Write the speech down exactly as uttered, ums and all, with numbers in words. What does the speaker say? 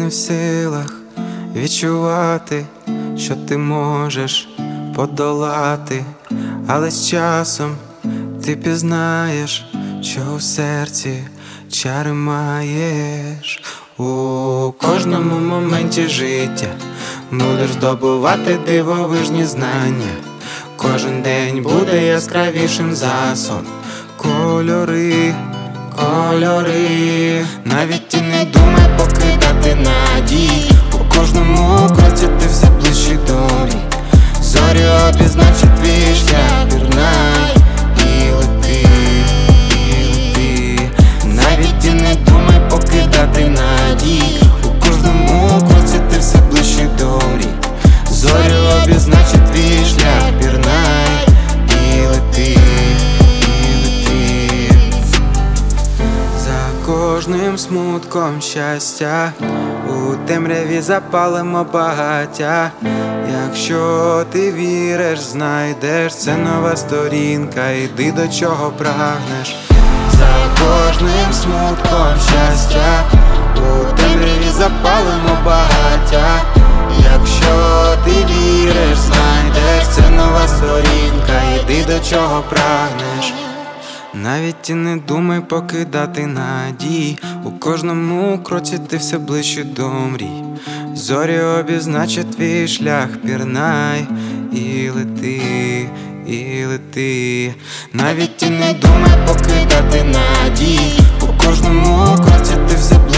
в силах відчувати, що ти можеш подолати, але з часом ти пізнаєш, що у серці чари маєш. У кожному моменті життя будеш здобувати дивовижні знання. Кожен день буде яскравішим за сон. Кольори, кольори, навіть і не думай покидати надії. У кожному кроці ти все ближче до мрій. Зорі обізначить твій шлях, пірнай і лети, і лети. Навіть і не думай покидати надії. У кожному кроці ти все ближче до мрій. Зорі обізначить твій шлях, пірнай і лети, і лети. За кожним смутком щастя у темряві запалимо багаття. Якщо ти віриш, знайдеш, це нова сторінка, іди до чого прагнеш. За кожним смутком щастя у темряві запалимо багаття. Якщо ти віриш, знайдеш, це нова сторінка, іди до чого прагнеш. Навіть і не думай покидати надії. У кожному кроці ти все ближче до мрій. Зорі обізначать твій шлях, пірнай і лети, і лети. Навіть і не думай покидати надії. У кожному кроці ти все